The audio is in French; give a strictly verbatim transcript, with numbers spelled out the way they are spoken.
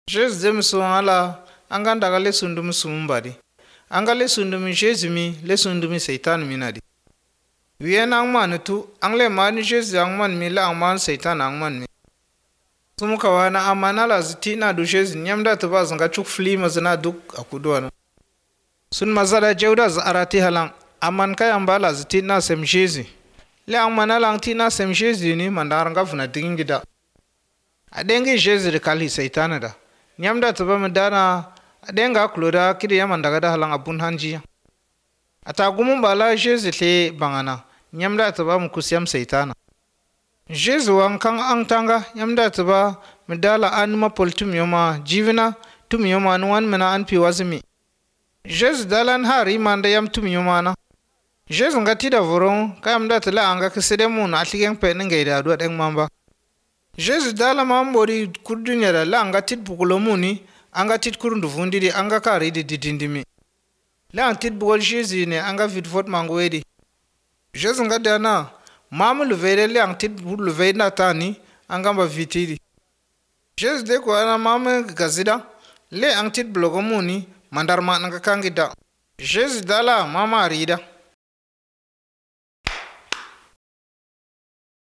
Jésus dem so ala angan daga le sundum sumbadi. Anga le sundum Jésus mi le sundum Satan minadi. Wien ang man tu angle man Jésus ang man mi la ang man Satan ang man mi. Sumuka wana amana la zitina du Jésus nyamda to ba zanga chuk flima zana duk akudwana. Sun mazala jawda za arati halang aman kay ambala zitina sem Jésus. Le ang manalang tina sem Jésus ni mandaranga funa dingida. Adengi Jésus de kali Satan da. Nyamda to ba madana adenga kloda kidi yamandaga da halang abun hanji. Ata gumun bala Jésus le bangana. Nyamda to ba mukusyam Satan. Jésus wankang ang tanga nyamda to ba medala anuma poltum yoma jivina tum yoma nuan mena an piwazimi. Jésus dalan hari manda yam tum yoma na. Jésus ngati da voron kayamda to la anga kisede mun atligen pe ngai do deng mamba. Jésus dala mambori kurdunya da la anga tit bukulomuni anga tit kurundu fundidi anga kari di didindimi. La tit bugol Jésus ne anga vidfot mangwedi. Jésus ngada na mamu luvere le ang tit bu luvere na tani anga ba vitidi. Jésus de ko ana mamu gazida le ang tit blogomuni mandar ma nanga kangida. Jésus dala mama rida.